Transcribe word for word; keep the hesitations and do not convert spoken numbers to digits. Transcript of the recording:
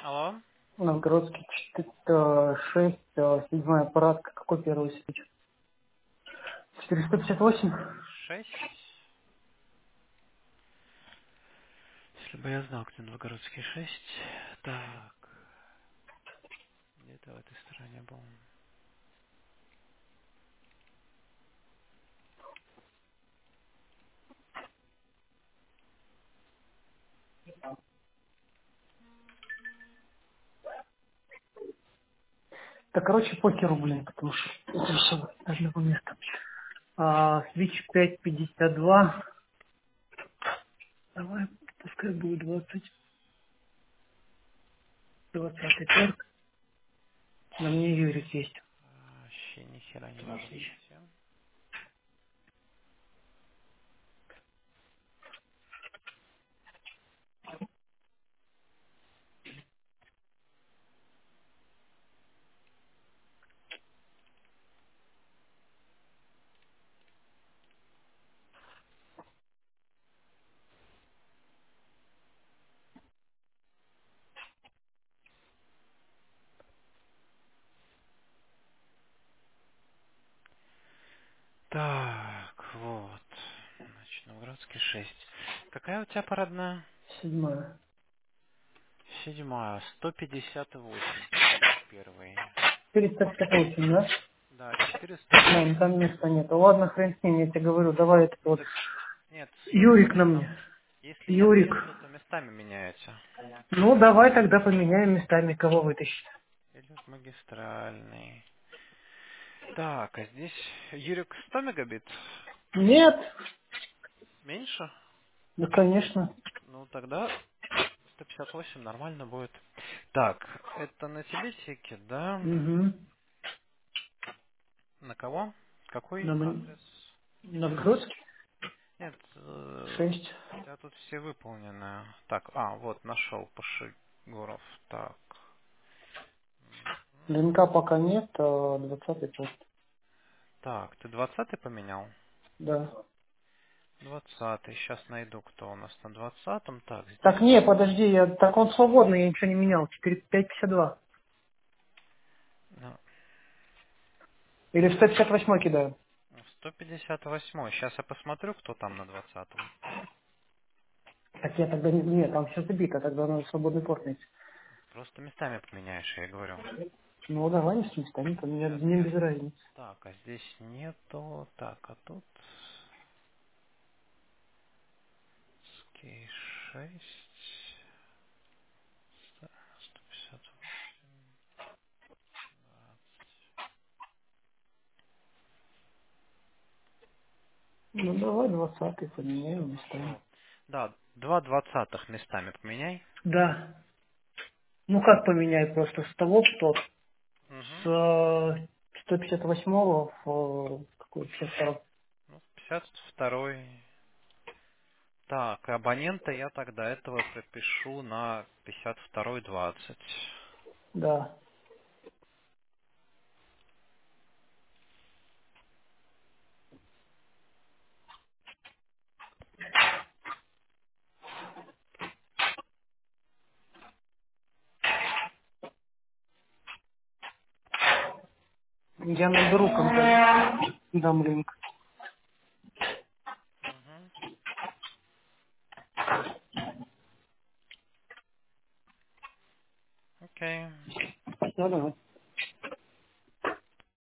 Алло. Новгородский шесть, седьмой аппарат, какой первый свеч? четыреста пятьдесят восемь. Шесть. Если бы я знал, где Новгородский шесть. Так, где-то в этой стороне был. Да, короче, покеру, блин, потому что это все с одного места. А, свич пять пятьдесят два. Давай, пускай будет двадцать, двадцатый торг. На мне Юрик есть. А, Вообще ни хера не могу найти. Так, вот. Значит, Новгородский шесть. Какая у тебя парадная? Седьмая. Седьмая. Сто пятьдесят восемь пятьдесят первый. четыреста пятьдесят восемь, да? Да, четыреста Мам, там восемь. места нет. Ладно, хрен с ним, я тебе говорю, давай этот Ну вот. так нет, Юрик на если там, мне. если нет Юрик. места, то местами меняются. Ну, давай тогда поменяем местами, кого вытащить. Или магистральный. Так, а здесь Юрик сто мегабит? Нет. Меньше? Да, конечно. Ну, тогда сто пятьдесят восемь нормально будет. Так, это на тебе тикет, да? Угу. На кого? Какой На м- адрес? Новгородский Нет, э, шесть. у тебя тут все выполнены. Так, а, вот, нашел Пошигуров. Так. Мгм. ДНК пока нет, а двадцатый пост. Так, ты двадцатый поменял? Да. Двадцатый. Сейчас найду, кто у нас на двадцатом. Так, здесь... Так, не, подожди, я, так он свободный, я ничего не менял. четыре пять пятьдесят два. ну, Или в сто пятьдесят восемь кидаю. сто пятьдесят восемь. Сейчас я посмотрю, кто там на двадцатом. Так я тогда не, нет, там все забито, тогда надо свободный порт найти. Просто местами поменяешь, я говорю. Ну, давай не с местами, там мне, Сейчас мне я... без разницы. Так, а здесь нету... Так, а тут... Скей шесть... сто пятьдесят восемь... Ну, давай двадцатый поменяем местами. Нашел. Да, два двадцатых местами поменяй. Да. Ну, как поменяй просто с того, что с Угу. э, сто пятьдесят восемь в э, какой пятьдесят второй. Ну, пятьдесят второй. Так, абонента я тогда этого пропишу на пятьдесят второй двадцать. Да. Я наберу, когда дам линк. Угу. Окей. Да, давай.